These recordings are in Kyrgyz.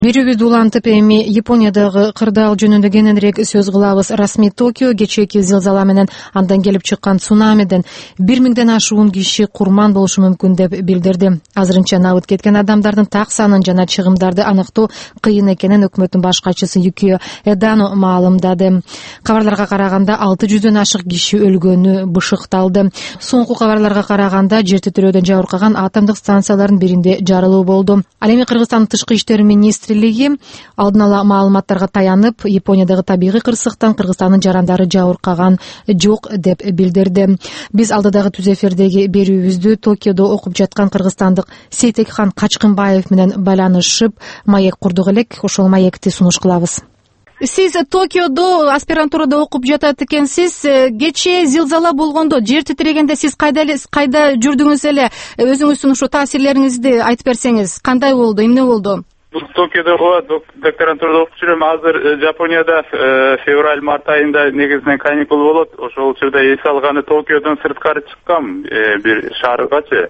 Берүүбүздү улантып эми Япониядагы кырдаал жөнүндө кененирээк сөз кылабыз. Расмий Токио кечээки зилзала менен андан келип чыккан цунамиден 1000ден ашуун киши курман болушу мүмкүн деп билдирди. Азырынча набыт кеткен адамдардын так санын жана чыгымдарды аныктоо кыйын экенин өкмөттүн баш катчысы Юкио Эдано маалымдады. Кабарларга караганда 600дөн ашык киши өлгөнү бышыкталды. Соңку кабарларга караганда жер титирөөдөн жабыркаган атомдук станциялардын биринде жарылуу болду. Ал эми Кыргызстандын тышкы иштер министрлиги алдын ала маалыматтарга таянып, Япониядагы табигый кырсыктан Кыргызстандын жарандары жабыркаган жок деп билдирди. Биз алдыдагы түз эфирдеги берүүбүздү Токиодо окуп жаткан кыргызстандык Сейтекхан Качкынбаев менен байланышып, маек курдук элек. Ошол маекти сунуш кылабыз. Сиз Токиодо аспирантурада окуп жатат экенсиз. Кечээ зилзала болгондо, жер титирегенде сиз кайда жүрдүңүз эле? Өзүңүздүн ушу таасирлериңизди айтып берсеңиз, кандай болду, эмне болду? Токиодо докторантурада окуп жүрөм. Азыр Жапонияда февраль-март айында негизинен каникул болот. Ошол учурда эс алганы Токиодон сырткары чыккам, бир шааргачы.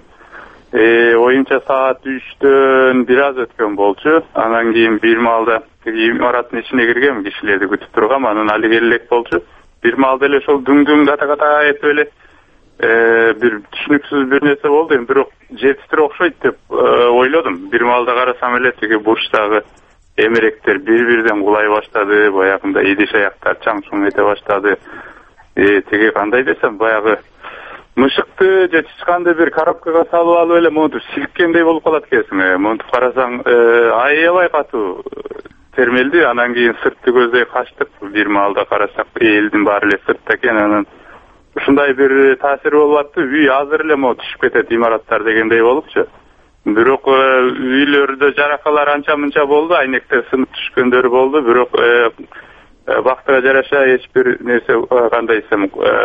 Оюмча саат 3дөн бир аз өткөн болчу. Анан кийин бир маалда имараттын ичине киргем, кишилерди күтүп тургам. Анан али келе элек болчу. Бир маалда эле ошол дүң ката этип эле бир түшүнүксүз бир нерсе болду. Бирок жер титирөө окшойт деп ойлодум. Бир маалда карасам эле тиги бурчтагы эмеректер бири-бирден кулай баштады. Баягында идиш аяктар чаң-чуң эте баштады. Тиги кандай десем, баягы мышыкты же чычканды бир коробкага салып алып эле монтип силккендей болуп калат экенсиң. Монтип карасаң аябай катуу термелди. Анан кийин сыртты көздөй качтык. Бир маалда карасак элдин баары эле сыртта экен. Анан ушундай бир таасир болуп атты. Үй азыр эле түшүп кетет имараттар дегендей болупчу. Бирок үйлөрдө жаракалар анча-мынча болду, айнектер сынып түшкөндөрү болду. Бирок бактыга жараша эч бир нерсе, кандай десем,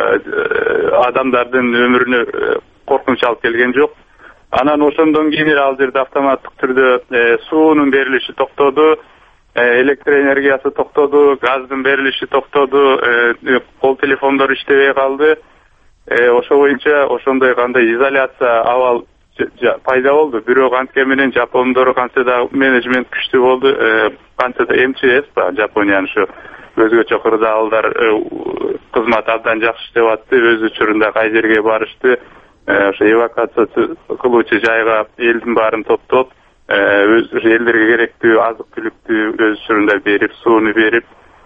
адамдардын өмүрүнө коркунуч алып келген жок. Анан ошондон кийин ал жерде автоматтык түрдө суунун берилиши токтоду, электр энергиясы токтоду, газдын берилиши токтоду, кол телефондор иштебей калды. Ошо боюнча ошондой кандай изоляция абал пайда болду. Бирок антке менен жапондор канча да менеджмент күчтүү болду. Канча да МЧС ба, Жапониянын ушу өзгөчө кырдаалдар кызмат абдан жакшы иштеп атты. Өз учурунда кай жерге барышты, ошо эвакуация кылуучу жайга элдин баарын топтоп, өз элдерге керектүү азык түлүктү өз учурунда берип, сууну берип,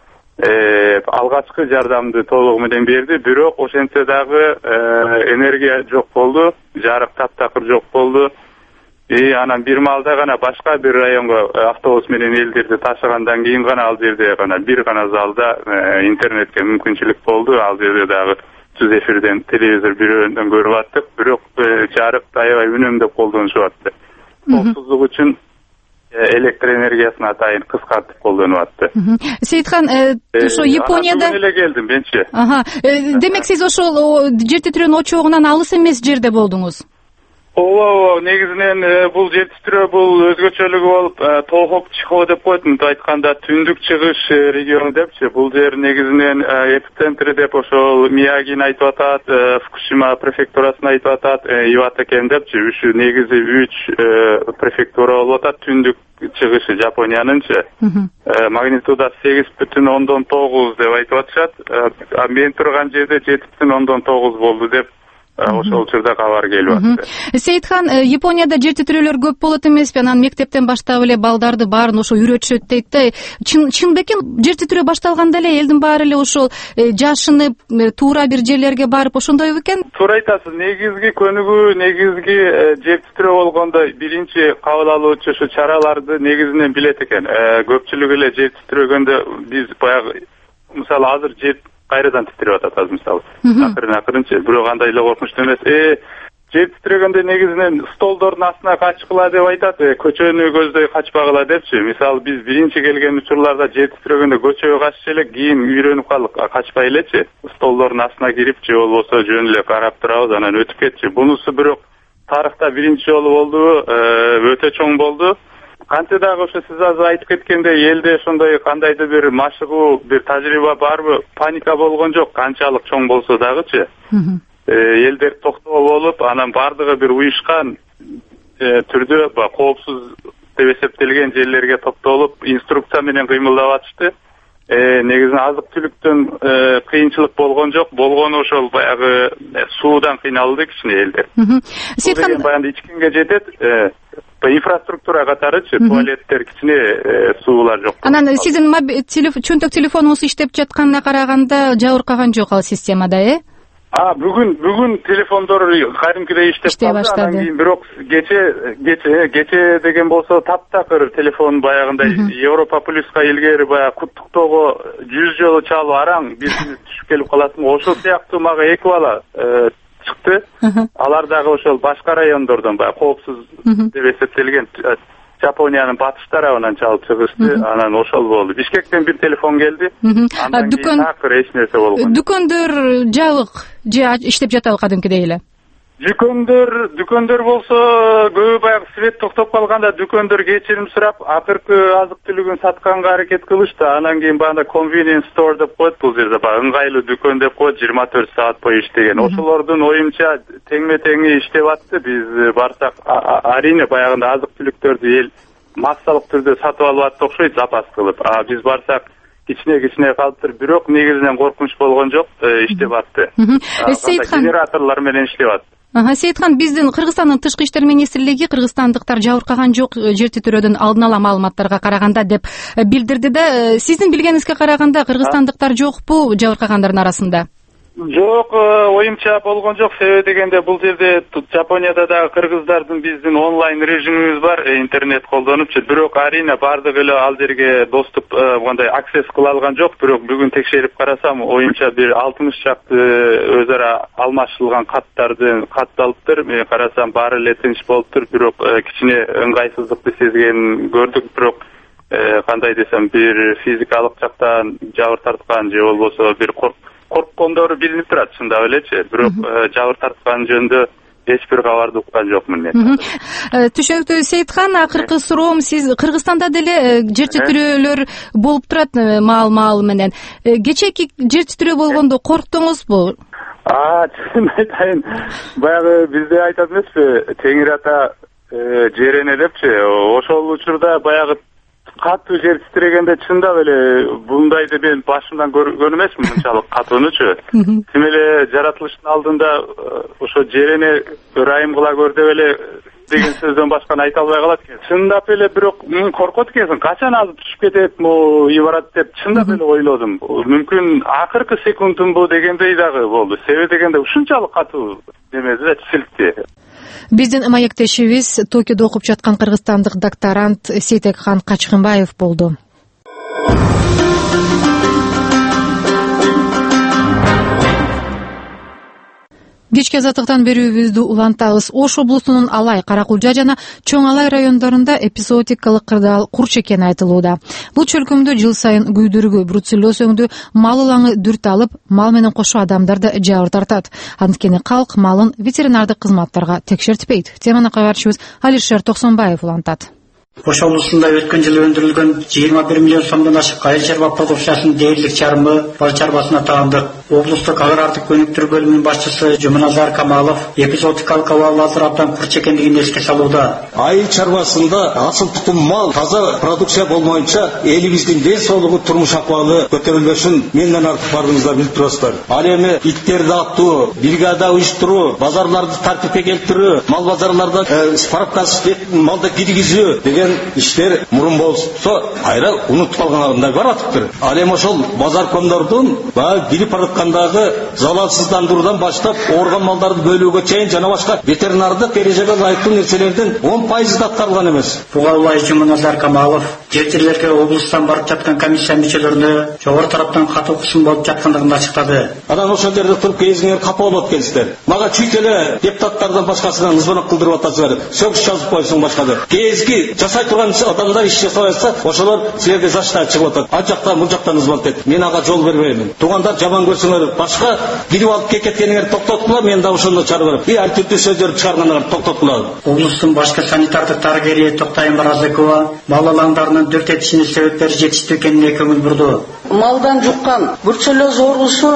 алгачкы жардамды толугу менен берди. Бирок ошентсе дагы энергия жок болду, жарык таптакыр жок болду. Анан бир маалда гана башка бир районго автобус менен элдерди ташыгандан кийин гана ал жерде гана бир гана залда интернетке мүмкүнчүлүк болду. Ал жерде дагы түз эфирден телевизор бирөөндөн көрүп аттык. Бирок жарык аябай үнөмдөп колдонушуп атты. Коопсуздук үчүн электр энергиясын атайын кыскартып колдонуп атты. Сейитхан, ошо Японияда эле келдим менчи. Демек сиз ошол жер титирөөнүн очогунан алыс эмес жерде болдуңуз? Ооба, негизинен бул жер титирөө бул өзгөчөлүгү болуп, Тохок Чихо деп коет, мынтип айтканда түндүк чыгыш региону депчи. Бул жер негизинен эпицентри деп ошол Миягини айтып атат, Фукушима префектурасын айтып атат, Ивата экен депчи. Ушу негизи 3 префектура болуп атат. Түндүк чыгышы Жапониянынчы. Магнитуда 8,9 деп айтып атышат. Мен турган жерде 7,9 болду деп ошол учурда кабар келип атты. Сейитхан, Японияда жер титирөөлөр көп болот эмеспи? Анан мектептен баштап эле балдарды баарын ошо үйрөтүшөт дейт да. Чын бекен жер титирөө башталганда эле элдин баары эле ошол жашынып, туура бир жерлерге барып ошондой бекен? Туура айтасыз. Негизги көнүгүү, негизги жер титирөө болгондо биринчи кабыл алуучу ушу чараларды негизинен билет экен. Көпчүлүк эле жер титирөгөндө биз баягы мисалы азыр жер кайрадан титиреп атат азыр мисалы. Акырын-акырынчы, бирок андай эле коркунучтуу эмес. Жер титирегенде негизинен столдордун астына качкыла деп айтат, көчөнү көздөй качпагыла депчи. Мисалы биз биринчи келген учурларда жер титирегенде көчөгө каччы элек, кийин үйрөнүп калдык, качпай элечи. Столдордун астына кирип же болбосо жөн эле карап турабыз, анан өтүп кетчи. Бунусу бирок тарыхта биринчи жолу болду, өтө чоң болду. Канча дагы ошо сиз азыр айтып кеткендей элде ошондой кандайдыр бир машыгуу, бир тажрыйба барбы? Паника болгон жок, канчалык чоң болсо дагычы. Элдер токтоо болуп, анан бардыгы бир уюшкан түрдө коопсуз деп эсептелген жерлерге топтолуп инструкция менен кыймылдап атышты. Негизинен азык түлүктөн кыйынчылык болгон жок. Болгону ошол баягы суудан кыйналды кичине элдер. Сейиткан баягы ичкенге жетет. Инфраструктура катарычы, туалеттер кичине суулар жок. Анан сиздин чөнтөк телефонуңуз иштеп жатканына караганда жабыркаган жок ал системада, Бүгүн телефондор кайрымкыдай иштеп баштады. Анан кийин бирок кече деген болсо таптакыр телефон баягындай Европа плюска илгери баягы куттуктоого 100 жолу чалып араң бизнес түшүп келип каласың. Ошол сыяктуу мага 2 бала чыкты. Алар дагы ошол башка райондордон баягы коопсуз деп эсептелген Жапониянын батыш тарабынан чалып чыгышты. Анан ошол болду. Бишкектен бир телефон келди. Андан кийин такыр эч нерсе болгон. Дүкөндөр жабык же иштеп жатабы кадимкидей эле? Дүкөндөр болсо көбү баягы свет токтоп калганда дүкөндөр кечирим сурап, акыркы азык түлүгүн сатканга аракет кылышты. Анан кийин баягы convenience store деп коет, бул жерде баягы ыңгайлуу дүкөн деп коет, 24 саат бою иштеген. Ошолордун оюмча теңме-теңи иштеп атты. Биз барсак арине баягында азык түлүктөрдү эл массалык түрдө сатып алып атты окшойт, запас кылып. Биз барсак кичине калыптыр, бирок негизинен коркунуч болгон жок, иштеп атты. Генераторлор менен иштеп атты. Сейиткан, биздин Кыргызстандын тышкы иштер министрлиги кыргызстандыктар жабыркаган жок жер титирөөдөн алдын ала маалыматтарга караганда деп билдирди да, сиздин билгениңизге караганда кыргызстандыктар жокпу жабыркагандардын арасында? Жок, оюмча болгон жок. Себеби дегенде бул жерде Жапонияда да кыргыздардын биздин онлайн режимибиз бар, интернет колдонупчу. Бирок арине бардык эле ал жерге доступ мындай аксесс кыла алган жок. Бирок бүгүн текшерип карасам, оюмча бир 60 чакты өз ара алмашылган катталыптыр. Мен карасам баары эле тынч болуптур. Бирок кичине ыңгайсыздыкты сезгенин көрдүк. Бирок кандай десем, бир физикалык жактан жабыр тарткан же болбосо бир корккондору билинип турат, чындап элечи. Бирок жабыр тарткан жөнүндө эч бир кабарды уккан жокмун мен. Түшүнүктүү. Сейиткан, акыркы суроом, сиз Кыргызстанда деле жер титирөөлөр болуп турат маал менен. Кечээки жер титирөө болгондо корктуңузбу? Чын айтайын, баягы бизде айтат эмеспи, Теңир ата жерене депчи. Ошол учурда баягы катуу жер титирегенде чындап эле бундайды мен башымдан көргөн эмесмин, мынчалык катуунучу. Тим эле жаратылыштын алдында ошо жерене ырайым кыла көр деп эле деген сөздөн башканы айта албай калат экен. Чындап эле бирок коркот экенсиң, качан азып түшүп кетет, үй барат деп чындап эле ойлодум. Мүмкүн акыркы секундумбу дегендей дагы болду. Себеби дегенде ушунчалык катуу немеди да, силкти. Биздин маектешибиз Токиодо окуп жаткан кыргызстандык докторант Сейтекхан Качкынбаев болду. Кечки азаттыктан берүүбүздү улантабыз. Ош облусунун Алай, Каракулжа жана Чоң Алай райондорунда эпизоотикалык кырдаал курч экени айтылууда. Бул чөлкөмдө жыл сайын күйдүргү, бруцеллез өңдүү мал улаңы дүрт алып, мал менен кошо адамдар да жабыр тартат. Анткени калк малын ветеринардык кызматтарга текшертпейт. Теманы кабарчыбыз Алишер Токсонбаев улантат. Ош облусунда өткөн жылы өндүрүлгөн 21 миллион сомдон ашык айыл чарба продукциясынын дээрлик жарымы бал чарбасына таандык. Облустук агрардык өнүктүрүү бөлүмүнүн башчысы Жуманазар Камалов эпизоотикалык абалдар абдан курч экендигин эске салууда. Айыл чарбасында асыл тутум мал, таза продукция болмоюнча элибиздин ден соолугу, турмуш акыбалы көтөрүлбөсүн менден артык бардыгыңыздар билип турасыздар. Ал эми иттерди аттуу, бригада уюштуруу, базарларды тартипке келтирүү, мал базарларда справкасы малды киргизүү деген иштер мурун болсо кайра унутуп калгандар бар атыптыр. Ал эми ошол базаркомдордун баягы кирип бараткандагы залалсыздандыруудан баштап ооруган малдарды бөлүүгө чейин жана башка ветеринардык эрежеге ылайыктуу нерселердин 10% да аткарылган эмес. Буга ылайык Жуманазар Камалов жерлерге облустан барып жаткан комиссия мүчөлөрүнө жогору тараптан катуу кысым болуп жаткандыгын ачыктады. Анан ошол жерде туруп кезиңер капа болот экенсиздер. Мага чүйт эле депутаттардан башкасынан звонок кылдырып атасыздар. Сөгүш жазып койсуң башкада. Кезги жасай турган адамдар иш жасай атса, ошолор силерге заштан чыгып атат. Ал жактан бул жактан звонок этет. Мен ага жол бербеймин. Туугандар жаман көрсөңөр башка кирип алып кеткениңер токтоткула, мен да ошондо чарып берем. Альтүрдүү сөздөрдү чыгаргандар токтоткула. Облустун башкы санитардык дарыгери Токтайым Баразыкова мал алаңдарынын Анын 4-7 себептери жетиштүү экенине көңүл бурду. Малдан жуккан бруцеллез оорусу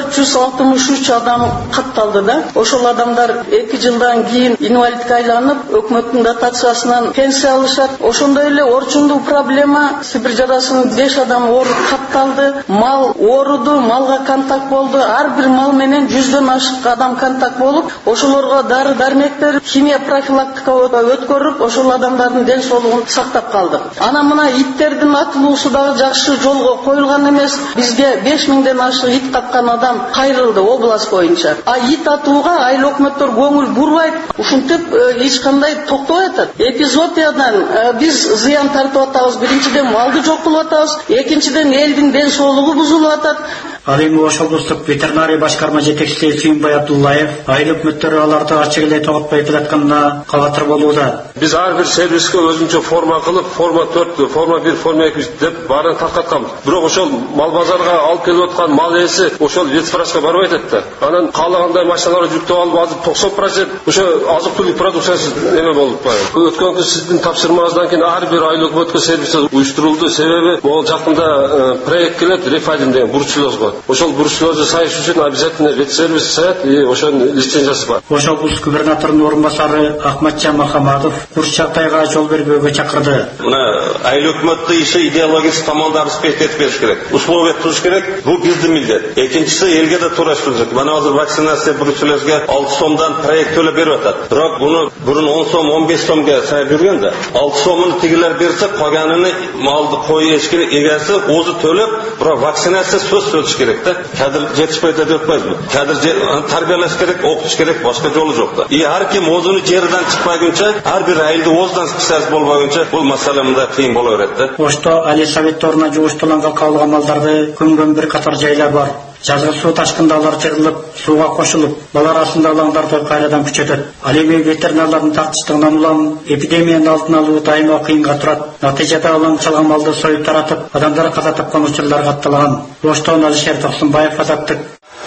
463 адам катталды да. Ошол адамдар 2 жылдан кийин инвалидке айланып, өкмөттүн дотациясынан пенсия алышат. Ошондой эле орчундуу проблема Сибир жарасынын 5 адам ооруп катталды. Мал ооруду, малга контакт болду. Ар бир мал менен 100дөн ашык адам контакт болуп, ошолорго дары-дармектер, химия профилактика өткөрүп, ошол адамдардын ден соолугун сактап калдык. Анан мына иттердин атылуусу дагы жакшы жолго коюлган эмес. Бизге 5000ден ашык ит каткан адам кайрылды область боюнча. А ит атууга айыл өкмөттөр көңүл бурбайт. Ушинтип эч кандай токтобой атат. Эпизодиядан биз зыян тартып атабыз. Биринчиден малды жок кылып атабыз, экинчиден элдин ден соолугу бузулуп атат. Ал эми Ош облустук ветеринария башкарма жетекчиси Сүйүнбай Абдуллаев айыл өкмөттөрү аларды ачык эле тоготпой келатканына кабатыр болууда. Биз ар бир сервиске өзүнчө форма кылып, форма 4, форма 1, форма 2 деп баарын таркатканбыз. Бирок ошол мал базарга алып келип аткан мал ээси ошол ветврачка барбайт атты. Анан каалагандай машиналар жүктөп алып, азыр 90% ошо азык-түлүк продукциясы эме болуп калды. Өткөнкү сиздин тапшырмаңыздан кийин ар бир айыл өкмөткө сервис уюштурулду. Себеби могул жакында проект келет Рефайдин деген бруцеллезго. Ошол бруцеллезди сайыш үчүн обязательно ветсервис саят и ошонун лицензиясы бар. Ош облус губернаторунун орун басары Ахматжан Махамадов курч жагдайга жол бербөөгө чакырды. Мына айыл өкмөттү иши идеологический тамондон этип бериш керек. Условия туруш керек. Бул биздин милдет. Экинчиси элге да туура келет. Мана азыр вакцинация бруцеллезге 6 сомдон проект төлөп берип атат. Бирок буну бурун 10 сом, 15 сомго сайып жүргөн да. 6 сомун тигилер берсе, калганын малды кой эшкин эгеси өзү төлөп, бирок вакцинация сөз керек да. Кадр жетишпейт деп атпайбызбы. Кадр тарбиялаш керек, окутуш керек, башка жолу жок да. И ар ким өзүнүн жеринен чыкпагынча, ар бир айылды өзүнөн специалист болбагынча бул маселе мында кыйын боло берет да. Ошто али советторуна жугуштуланган кабылган малдарды көмгөн бир катар жайлар бар. Жазгы суу ташкында алар жырылып, сууга кошулуп, бала арасында алаңдарды кайрадан күчөтөт. Ал эми ветеринарлардын тартыштыгынан улам эпидемиянын алдын алуу дайыма кыйынга турат. Натыйжада алам чалган малды союп таратып, адамдар каза тапкан учурлар катталган. Оштон Алишер Токсунбаев, Азаттык.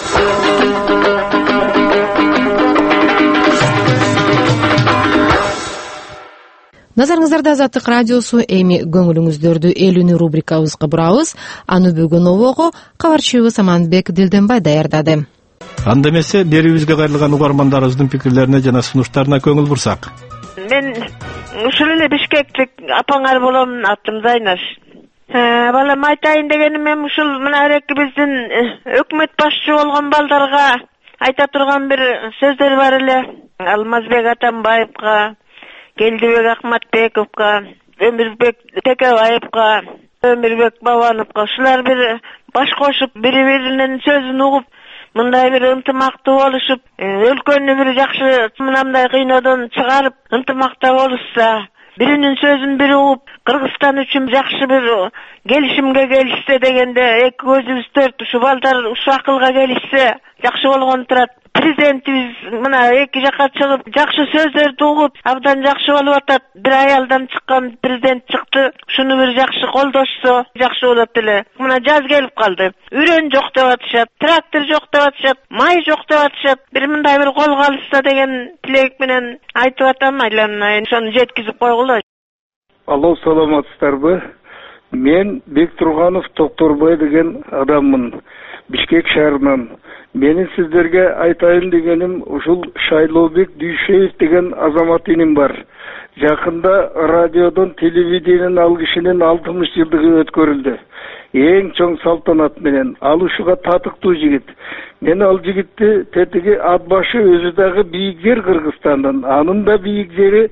Назарыңыздарда Азаттык радиосу. Эми көңүлүңүздөрдү элүүнү рубрикабызга бурабыз. Аны бүгүн обого кабарчыбыз Аманбек Дилденбай даярдады. Анда эмесе берүүбүзгө кайрылган угармандарыбыздын пикирлерине жана сунуштарына көңүл бурсак. Мен ушул эле Бишкектик апаңар болом, атым Зайнаш. Балам айтайын дегеним эми ушул мына эреки биздин өкмөт башчы болгон балдарга айта турган бир сөздөр бар эле. Алмазбек Атамбаевга, Келдибек Акматбековго, Өмүрбек Текебаевга, Өмүрбек Бабановго ушулар бир баш кошуп, бири-биринин сөзүн угуп, мындай бир ынтымактуу болушуп, өлкөнү бир жакшы мындай кыйноодон чыгарып, ынтымакта болушса, биринин сөзүн бири угуп, Кыргызстан үчүн жакшы бир келишимге келишсе дегенде, эки көзүбүз төрт, ушу балдар ушу акылга келишсе жакшы болгон турат. Президентибиз мына эки жакка чыгып, жакшы сөздөрдү угуп, абдан жакшы болуп атат. Бир аялдан чыккан президент чыкты. Шуну бир жакшы колдошсо, жакшы болот эле. Мына жаз келип калды. Үрөн жок деп атышат, трактор жок деп атышат, май жок деп атышат. Бир мындай бир колго алышса деген тилек менен айтып атам, айланайын. Ошону жеткизип койгула. Алло, саламатсыздарбы? Мен Бектурганов Токторбай деген адаммын. Бишкек шаарынан. Менин сиздерге айтайын дегеним ушул Шайлообек Дүйшеев деген азамат иним бар. Жакында радиодон телевидениянын ал кишинин 60 жылдыгы өткөрүлдү. Эң чоң салтанат менен. Ал ушуга татыктуу жигит. Мен ал жигитти тетиги ат башы өзү дагы бийик жер Кыргызстандын. Анын да бийик жери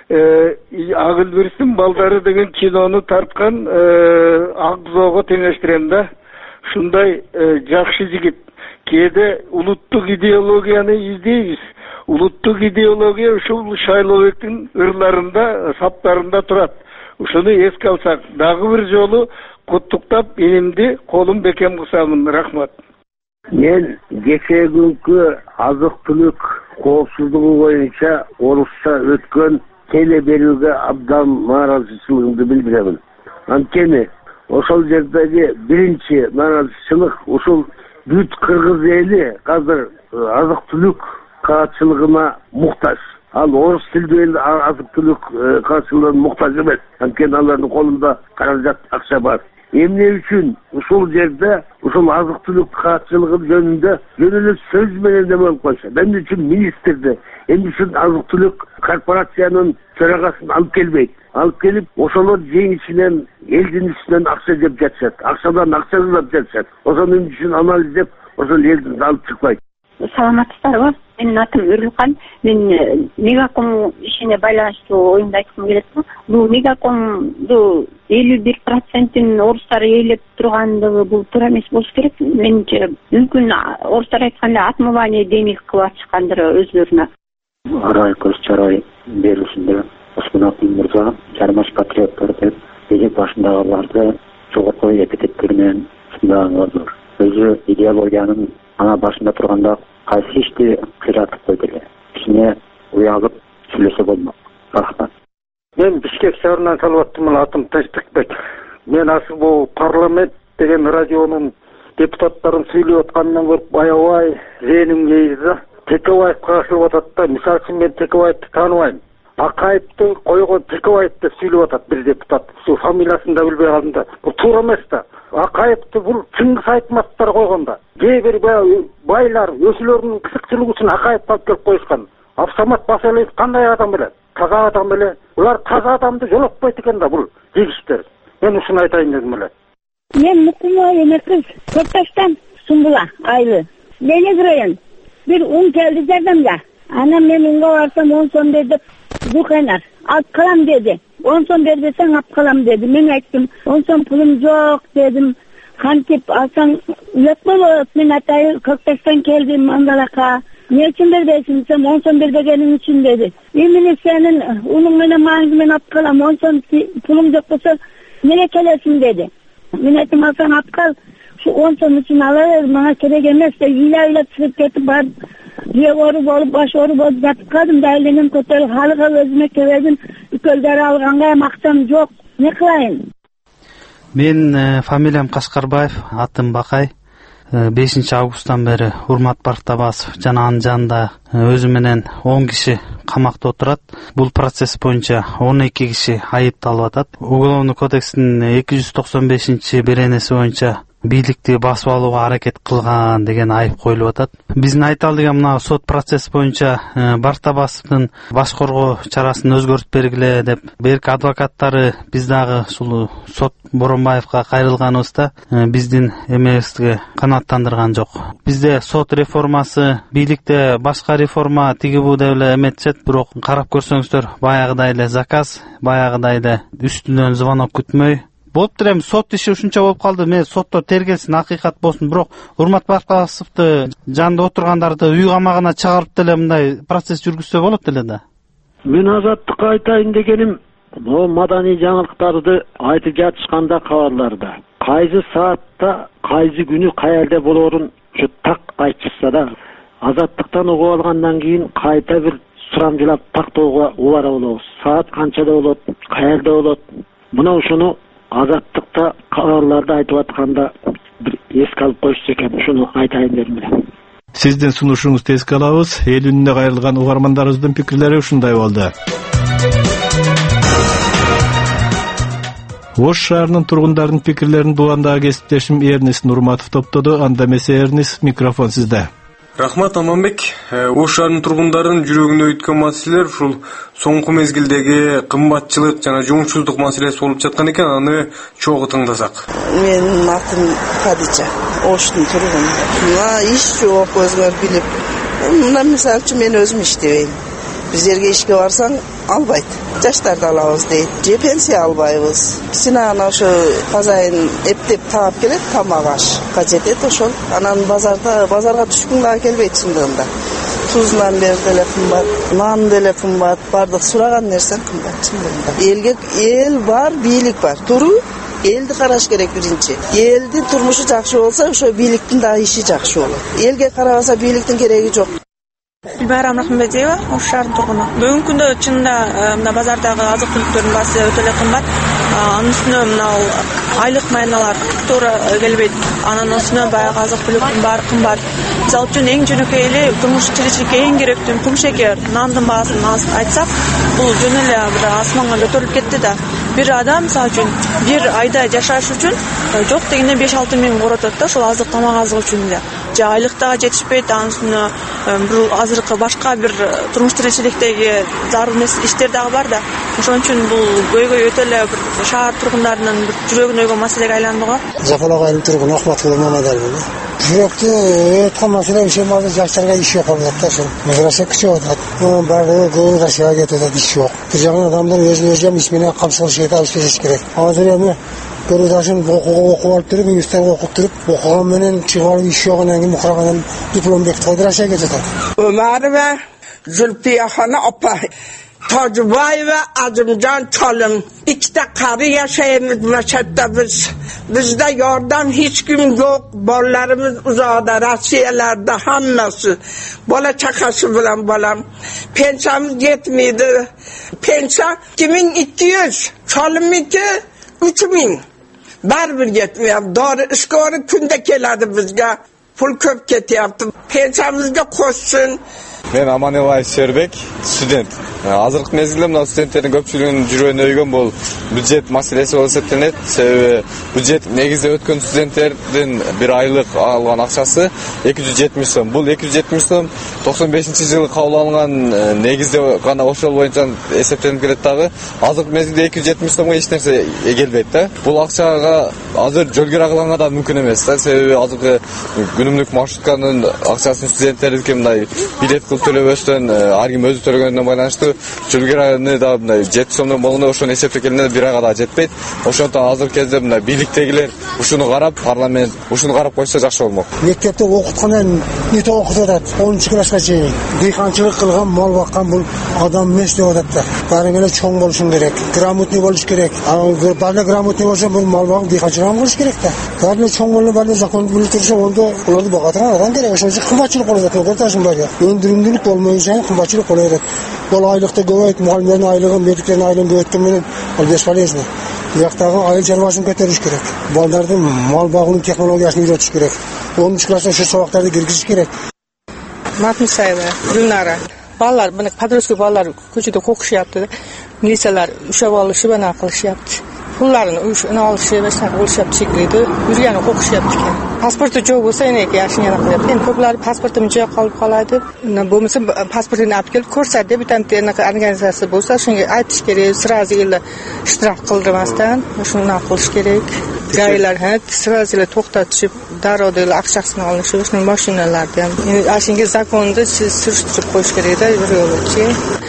Агылберстин балдары деген кинону тарткан Акзоого теңештирем да. Ушундай жакшы жигит. Кээде улуттук идеологияны издейбиз. Улуттук идеология ушул Шайлообектин ырларында, саптарында турат. Ушуну эске алсак, дагы бир жолу куттуктап инимди колум бекем кысамын. Рахмат. Мен кечээ күнкү азык-түлүк коопсуздугу боюнча орусча өткөн теле берүүгө абдан нааразычылыгымды билдиремин. Анткени ошол жердеги биринчи нааразычылык ушул бүт кыргыз эли азыр азык-түлүк каатчылыгына муктаж. Ал орыс тилдүү азык-түлүк каржылыгына муктаж эмес. Анткени алардын колунда каражат акча бар. Эмне үчүн ушул жерде ушул азык-түлүк каржылыгы жөнүндө жөн эле сөз менен эме болуп койсо, эмне үчүн министрди, эмне үчүн азык-түлүк корпорациянын төрагасын алып келбейт? Алып келип, ошолор жеңишинен, элдин үстүнөн акча жеп жатышат. Акчадан акча жеп жатышат. Ошонун үчүн анализдеп, ошол элдин алып чыкпайт. Саламатсыздарбы? Менин атым Үрлүкан. Мен Мегаком ишине байланыштуу оюмду айткым келет. Бул Мегакомду 51%-ин орустар ээлеп тургандыгы бул туура эмес болуш керек. Менимче мүмкүн орустар айтканда отмывание денег кылып атышкандыр өзлөрүнө. Арай көз чарай берүүсүндө Осмонакул мырза жармаш патриоттор деп элек башындагыларды жогорку эпитеттер менен сындаган зор. Өзү идеологиянын ана башында турганда кайсы ишти кыйратып койду эле. Ишине уялып сүйлөсө болмок. Рахмат. Мен Бишкек шаарынан саламаттымын, атым Тынчтыкбек. Мен асыл бул парламент деген радионун депутаттарын сүйлөп атканынан көрүп аябай зээним кейди. Текебаев кашылып атат да, мисалы үчүн мен Текебаевди тааныбайм. Акаевди койгон Текебаев деп сүйлөп атат бир депутат. Шу фамилиясын да билбей калдым да. Бул туура эмес да. Акаевди бул Чыңгыз Айтматовдор койгон да. Кээ бир байлар өзүлөрүнүн кызыкчылыгы үчүн Акаевди алып келип коюшкан. Абсамат Басалиев кандай адам беле? Таза адам беле? Улар таза адамды жолотпойт экен да бул жигиштер. Мен ушуну айтайын дедим эле. Мен Мукумова эме кыз, Көкташтан Сумбула айылы. Ленин район. Bir un geldi jardamga. Anam men unga barsam 10 so'm ber deb duqaynar. Alып kalam dedi. 10 so'm ber desang alып kalam dedi. Men aytdim 10 so'm pulum yo'q dedim. Kantip alsang uyatma men atay Köktaş'tan keldim Mandalaka. Ne için berbesin desem 10 so'm berbegenim için dedi. Emine senin unun menen mağazmen alып kalam 10 so'm pulum yo'q bolsa nere kelesin dedi. Men aytdim alsang alып kal. Şu 10 so'm için alaver bana kerek emes de ila çıkıp ketip bar orup olup baş orup olup yatıp kaldım da ellenim kötörüp halıga özüme keverdim ükölleri alganga maksam yok ne kılayım? Men familiyam Кашкарбаев, атым Бакай. 5 августтан бери Урмат Бартабасов жана анын жанында өзү менен 10 киши камакта отурат. Бул процесс боюнча 12 киши айыпталып атат. Уголовный кодекстин 295-беренеси боюнча бийликти басып алууга аракет кылган деген айып коюлуп атат. Биздин айта алдыган мына сот процесс боюнча Бартабасовдун баш коргоо чарасын өзгөртүп бергиле деп берки адвокаттары биз дагы ушул сот Боронбаевга кайрылганыбызда биздин эмебизге канааттандырган жок. Бизде сот реформасы, бийликте башка реформа тиги бу деп эле эметишет, бирок карап көрсөңүздөр баягыдай эле заказ, баягыдай эле үстүнөн звонок күтмөй болуптур. Эми сот иши ушунча болуп калды. Мен сотто тергелсин, акыйкат болсун, бирок Урмат Бартабасовду жанында отургандарды үй камагына чыгарып деле мындай процесс жүргүзсө болот деле да. Мен азаттыкка айтайын дегеним, бул маданий жаңылыктарды айтып жатышканда кабарларда кайсы саатта, кайсы күнү каерде болоорун ушу так айтышса да, азаттыктан угуп алгандан кийин кайта бир сурамжылап тактоого убара болобуз. Саат канчада болот, каерде болот. Мына ушуну азаттыкта кабарларда айтып атканда бир эске алып коюшса экен, ушуну айтайын дедим эле. Сиздин сунушуңузду эске алабыз. Эл үнүнө кайрылган угармандарыбыздын пикирлери ушундай болду. Ош шаарынын тургундарынын пикирлерин булгандагы кесиптешим Эрнис Нурматов топтоду. Анда эмесе Эрнис, микрофон сизде. Рахмат Аманбек. Ош шаарынын тургундарынын жүрөгүнө өткөн маселелер ушул соңку мезгилдеги кымбатчылык жана жоңчулдук маселеси болуп жаткан экен, аны чогуу тыңдасак. Менин атым Кадича, Оштун тургуну. Иш жок, өзүңөр билип. Мына мисалы үчүн мен өзүм иштебейм. Бир жерге ишке барсаң албайт. Жаштарды алабыз дейт. Же пенсия албайбыз. Синана ошо казайын эптеп таап келет, тамак ашка жетет ошол. Анан базарга түшкүң дагы келбейт чындыгында. Тузунан бери деле кымбат, нан деле кымбат, бардык сураган нерсе кымбат чындыгында. Элге эл бар, бийлик бар. Туру элди караш керек биринчи. Элдин турмушу жакшы болсо, ошо бийликтин да иши жакшы болот. Элге карабаса бийликтин кереги жок. Байрам Рахматбекова, Ош шаарынын тургуну. Бүгүнкү күндө чынында мына базардагы азык-түлүктөрдүн баасы өтө эле кымбат. Анын үстүнө мынау айлык майналар туура келбейт. Анын үстүнө баягы азык-түлүктүн баары кымбат. Мисалы үчүн эң жөнөкөй эле турмуш тиричиликке эң керектүү кумшекер, нандын баасын айтсак, бул жөн эле бир асманга көтөрүлүп кетти да. Бир адам мисалы үчүн бир айда жашаш үчүн жок дегенде 5-6 миң коротот да, ошол азык тамак азык үчүн эле. Же айлыктага жетишпейт, анын үстүнө бир азыркы башка бир турмуш тиричиликтеги зарыл иштер дагы бар да. Ошон үчүн бул көйгөй өтө эле бир шаар тургундарынын бир жүрөгүнө ойгон маселеге айланды го. Жапалак айыл тургун Ахматгүл Мамадалова. Жүрөктү өткөн маселе иши маза жаштарга иш жок болот да, ошол. Мезресе күчөп атат. Баардыгы көбү Россияга кетет, иш жок. Бир жагынан адамдар өзү иш менен камсыз жетип алыш керек. Азыр эми көрөдашын окуп алып туруп, университетте окуп туруп, окуган менен чыгып алып иш жок, анан кийин мухрагадан диплом бекитип койдур, Россияга кетет. Ömerova Zülfiyaxana apa Tacıbayeva Azimcan Çalım. İkide karı yaşayımız meşette biz. Bizde yardım hiç kim yok. Bollarımız uzakta, Rusiyalarda hammasi. Bola çakası bilen bolam. Pensamız yetmeydi. Pensa 2200. Çalım'ınki 3000. Barbir yetmiyor. Doğru iskori kunde keladi bizge. Pul köp ketyaptı. Pensamızga koşsun. Мен Аманелаев Сербек, студент. Азыркы мезгилде мына студенттердин көпчүлүгүнүн жүрөгүнө өйгөн бул бюджет маселеси болуп эсептелет. Себеби бюджет негизде өткөн студенттердин бир айлык алган акчасы 270 сом. Бул 270 сом 95-жылы кабыл алынган негизде гана ошол боюнча эсептелип келет дагы. Азыркы мезгилде 270 сомго эч нерсе келбейт да. Бул акчага азыр жөлгөр агылганга да мүмкүн эмес да. Себеби азыркы күнүмдүк маршрутканын акчасын студенттердики мындай билет төлөбөстөн ар ким өзү төлөгөнүнө байланыштуу жөлгөраны да мындай 7 сомдон болгондо ошону эсептегенде бир айга да жетпейт. Ошондон азыркы кезде мындай бийликтегилер ушуну карап, парламент ушуну карап койсо жакшы болмок. Мектепте окуткандан өтө окутуп атат. 10-класска чейин дыйканчылык кылган, мал баккан бул адам эмес деп атат да. Баары эле чоң болушун керек, грамотный болуш керек. Баары грамотный болсо бул мал багып дыйканчылык кылыш керек да. Баары чоң болуп, баары законду билип турса, онда уларды багатырган адам керек. Ошон үчүн кымбатчылык болуп атат. Көрдүңүзбү бары? Өндүрүмдүүлүк болмойнча кымбатчылык боло берет. Бул айлыкты көбөйт, мугалимдердин айлыгы, медиктердин айлыгын көбөйткөн менен ал бесполезно. Бияктагы айыл чарбасын көтөрүш керек. Балдардын мал багуу технологиясын үйрөтүш керек. 10-класста ошо сабактарды киргизиш керек. Матмисаева Гүлнара. Балалар, мына подросток балалар көчөдө кокушуяпты. Милициялар үшөп алышып ана кылышыпты. Pullarını alışıp, alışıp çekildi. Yürüyen kokuşuyordu ki. Pasportu çok olsa yine ki yaşın yana koyuyordu. Yani köpüler pasportum çok kalıp kalaydı. Bu mesela pasportunu alıp gelip korsaydı bir tane organizasyon olsa çünkü aytış gerek, sırasıyla iştirak kıldırmazdan şunu kılış gerek. Gaylar sırasıyla toxtatışıp darıdıyla akşaksını alışıp şunun maşinalarda. Yani aşınki zakonda sürüştürüp koyuş gerek de bir yol ki.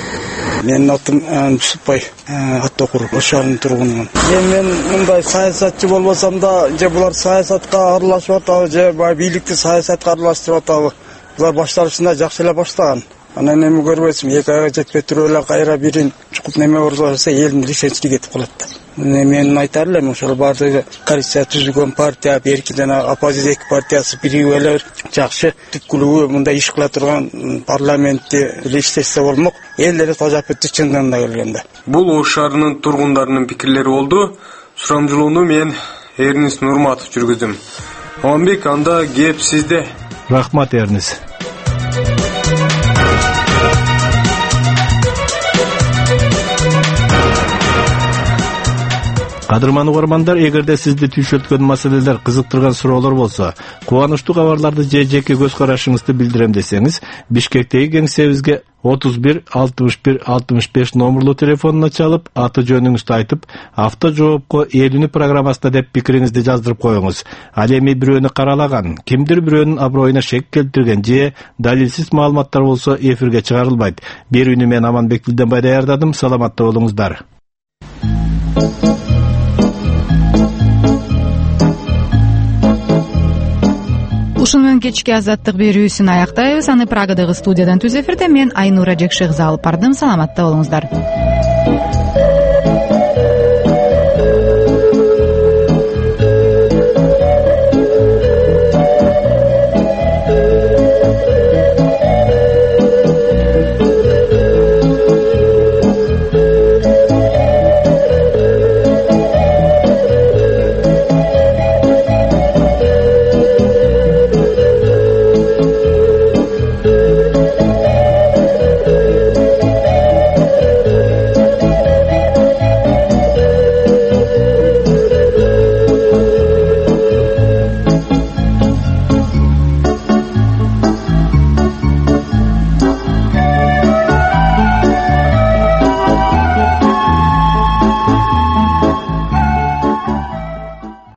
Менин атым Түсүпбай, Аттокур, Ошоонун тургунумун. Мен мындай саясатчы болбосом да, же булар саясатка аралашып атабы, же бийликти саясатка аралаштырып атабы. Булар башталышында жакшы эле баштаган. Анан эми көрбөйсүң, 2 айга жетпей туруп эле кайра бирин чукуп неме орзолса, элдин лишенчи кетип калат. Мен айтар элем, ошол баардыгы коалиция түзүлгөн партия, беркиден оппозиция эки партиясы биригип эле жакшы түпкүлүгү мындай иш кыла турган парламентти иштесе болмок. Эл эле тажапетти чындыгында келгенде. Бул Ош шаарынын тургундарынын пикирлери болду. Сурамжылоону мен Эрнис Нурматов жүргүздүм. Аманбек, анда кеп сизде. Рахмат, Эрнис. Кадырман угармандар, эгерде сизди түйшөлткөн маселелер кызыктырган суроолор болсо, кубанычтуу кабарларды же жеке көз карашыңызды билдирем десеңиз, Бишкектеги кеңсебизге 31 61 65 номерлуу телефонуна чалып, аты жөнүңүздү айтып, авто жоопко Элүүнү программасында деп пикириңизди жаздырып коюңуз. Ал эми бирөөнү каралаган, кимдир бирөөнүн аброюна шек келтирген же далилсиз маалыматтар болсо эфирге чыгарылбайт. Берүүнү мен Аманбек Билденбай даярдадым. Саламатта болуңуздар. Ушун менен кечки азаттык берүүсүн аяктайбыз. Аны Прагадагы студиядан түз эфирде мен Айнура Жекшегиза алып бардым. Саламатта болуңуздар.